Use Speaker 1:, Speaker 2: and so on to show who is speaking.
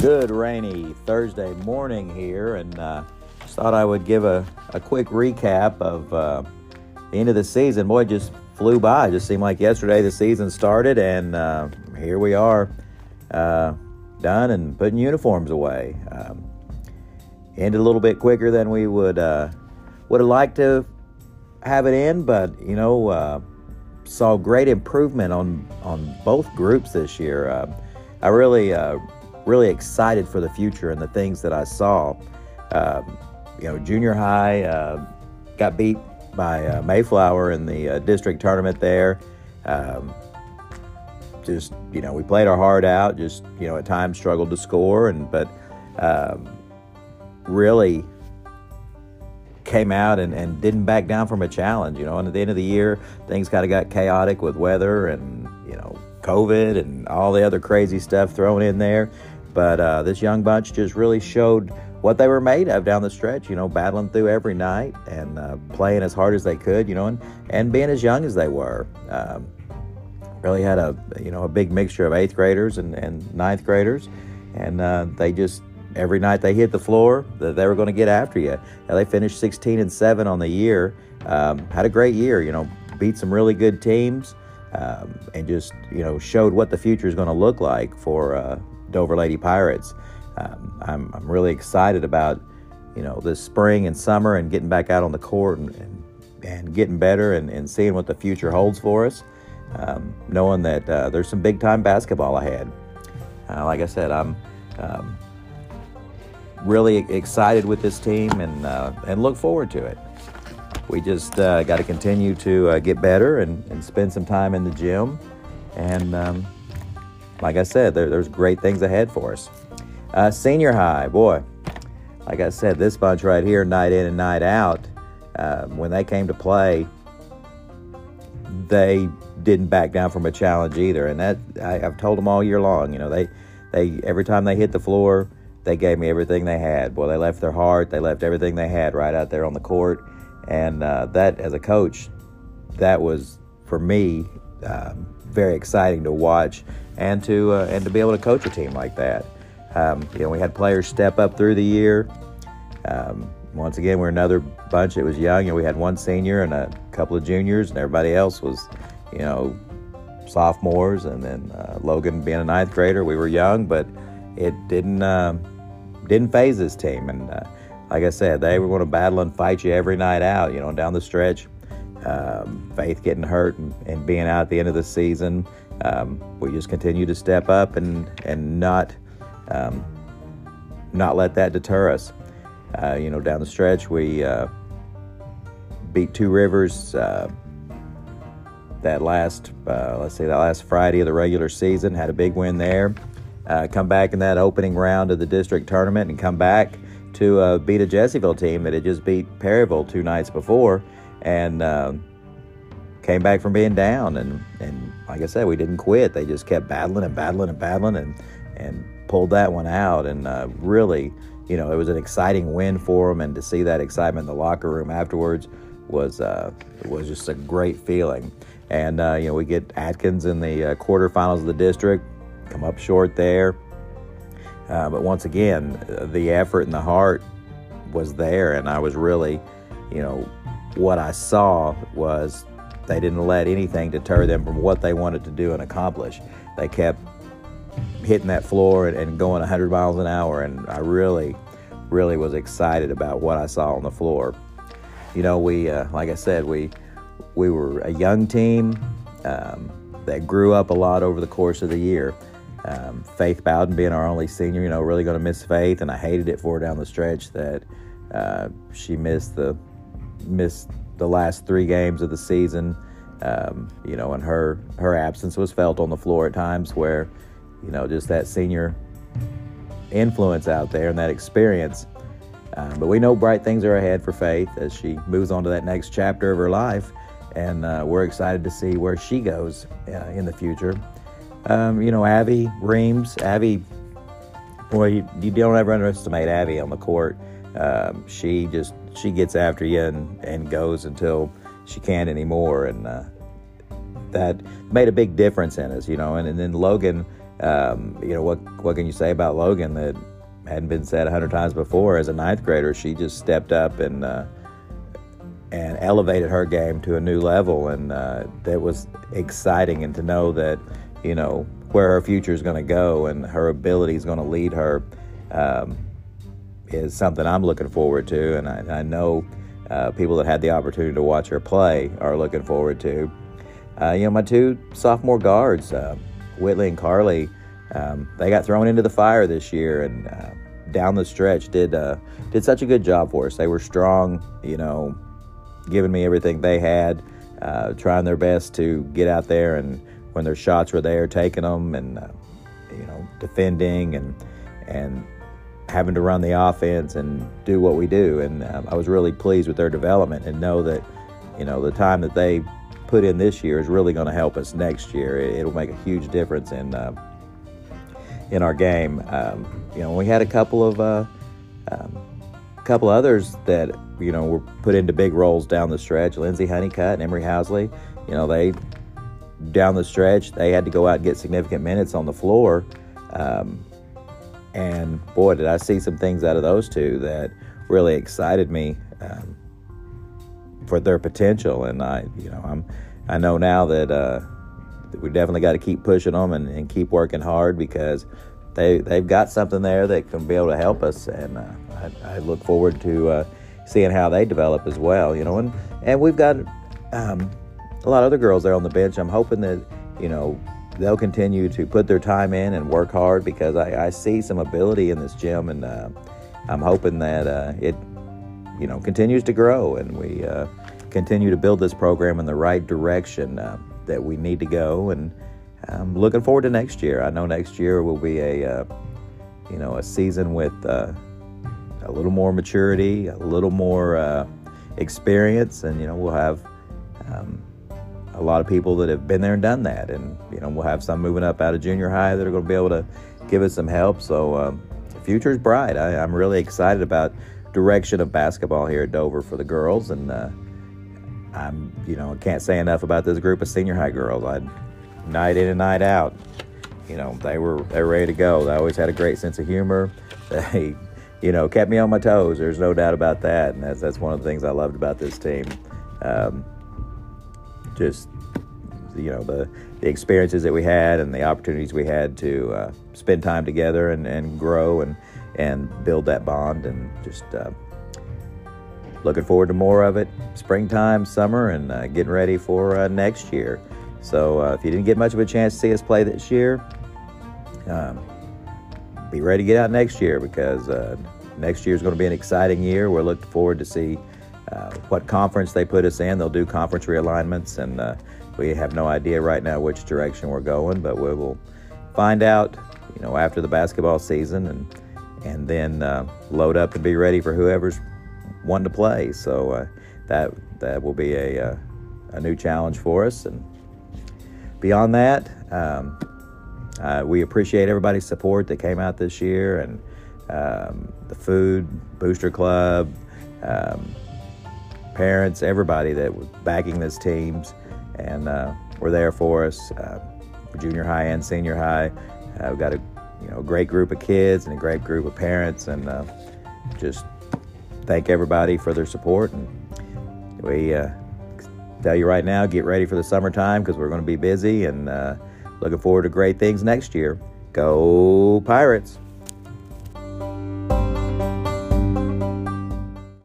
Speaker 1: Good rainy Thursday morning here, and just thought I would give a quick recap of the end of the season. Boy, it just flew by. It just seemed like yesterday the season started, and here we are, done and putting uniforms away. Ended a little bit quicker than we would have liked to have it end, but saw great improvement on both groups this year. I really excited for the future and the things that I saw. Junior high got beat by Mayflower in the district tournament there. We played our heart out, at times struggled to score, but really came out and didn't back down from a challenge. And at the end of the year, things kind of got chaotic with weather and, COVID and all the other crazy stuff thrown in there. But this young bunch just really showed what they were made of down the stretch, battling through every night and playing as hard as they could, and being as young as they were. Really had a big mixture of 8th graders and ninth graders. And they just, every night they hit the floor, they were going to get after you. Now, they finished 16-7 on the year. Had a great year, beat some really good teams, and just, showed what the future is going to look like for Dover Lady Pirates. I'm really excited about, this spring and summer and getting back out on the court and getting better and seeing what the future holds for us, knowing that there's some big-time basketball ahead. Like I said, I'm really excited with this team and look forward to it. We just got to continue to get better and spend some time in the gym. And like I said, there's great things ahead for us. Senior high, boy, like I said, this bunch right here, night in and night out, when they came to play, they didn't back down from a challenge either. And that I've told them all year long, they every time they hit the floor, they gave me everything they had. Boy, they left their heart. They left everything they had right out there on the court. And that, as a coach, that was, for me, very exciting to watch and to be able to coach a team like that. We had players step up through the year. Once again, we're another bunch that was young. We had one senior and a couple of juniors, and everybody else was, sophomores. And then Logan being a 9th grader, we were young, but it didn't phase this team. And like I said, they were going to battle and fight you every night out, down the stretch. Faith getting hurt and being out at the end of the season. We just continue to step up and not let that deter us. Down the stretch, we beat Two Rivers that last Friday of the regular season. Had a big win there. Come back in that opening round of the district tournament and come back to beat a Jessieville team that had just beat Perryville 2 nights before, and came back from being down. And like I said, we didn't quit. They just kept battling and pulled that one out. And really, it was an exciting win for them. And to see that excitement in the locker room afterwards was just a great feeling. And we get Atkins in the quarterfinals of the district, come up short there. But once again, the effort and the heart was there, and I was really, what I saw was they didn't let anything deter them from what they wanted to do and accomplish. They kept hitting that floor and going 100 miles an hour, and I really, really was excited about what I saw on the floor. We, like I said, we were a young team that grew up a lot over the course of the year. Faith Bowden being our only senior, really going to miss Faith, and I hated it for her down the stretch that she missed the last 3 games of the season. And her absence was felt on the floor at times where, just that senior influence out there and that experience. But we know bright things are ahead for Faith as she moves on to that next chapter of her life, and we're excited to see where she goes in the future. Abby Reams. Abby, boy, you don't ever underestimate Abby on the court. She gets after you and goes until she can't anymore, and that made a big difference in us, And then Logan what can you say about Logan that hadn't been said 100 times before? As a ninth grader, she just stepped up and elevated her game to a new level, and that was exciting. And to know that, where her future is going to go and her ability is going to lead her is something I'm looking forward to, and I know people that had the opportunity to watch her play are looking forward to. My two sophomore guards, Whitley and Carly, they got thrown into the fire this year, and down the stretch did such a good job for us. They were strong, giving me everything they had, trying their best to get out there, and when their shots were there, taking them, and defending and having to run the offense and do what we do. And I was really pleased with their development, and know that the time that they put in this year is really going to help us next year. It'll make a huge difference in our game. We had a couple of others that were put into big roles down the stretch. Lindsay Honeycutt and Emery Housley, they down the stretch, they had to go out and get significant minutes on the floor. And boy, did I see some things out of those two that really excited me for their potential. And I know now that we definitely got to keep pushing them and keep working hard, because they've got something there that can be able to help us. And I look forward to seeing how they develop as well. And we've got a lot of other girls there on the bench. I'm hoping that they'll continue to put their time in and work hard, because I see some ability in this gym, and I'm hoping that it continues to grow, and we continue to build this program in the right direction that we need to go. And I'm looking forward to next year. I know next year will be a season with a little more maturity, a little more experience, and we'll have a lot of people that have been there and done that, and we'll have some moving up out of junior high that are going to be able to give us some help. So the future's bright. I'm really excited about direction of basketball here at Dover for the girls, and I can't say enough about this group of senior high girls. Night in and night out, they were ready to go. They always had a great sense of humor. They kept me on my toes. There's no doubt about that, and that's one of the things I loved about this team. Just the experiences that we had and the opportunities we had to spend time together and grow and build that bond, and just looking forward to more of it, springtime, summer, and getting ready for next year. So if you didn't get much of a chance to see us play this year, be ready to get out next year, because next year is going to be an exciting year. We're looking forward to see what conference they put us in. They'll do conference realignments, and we have no idea right now which direction we're going, but we will find out, after the basketball season, and then load up and be ready for whoever's wanting to play. So that will be a new challenge for us. And beyond that, we appreciate everybody's support that came out this year, and the food, Booster Club, parents, everybody that was backing these teams and were there for us, junior high and senior high. We've got a great group of kids and a great group of parents, and just thank everybody for their support. And we tell you right now, get ready for the summertime, because we're going to be busy, and looking forward to great things next year. Go Pirates!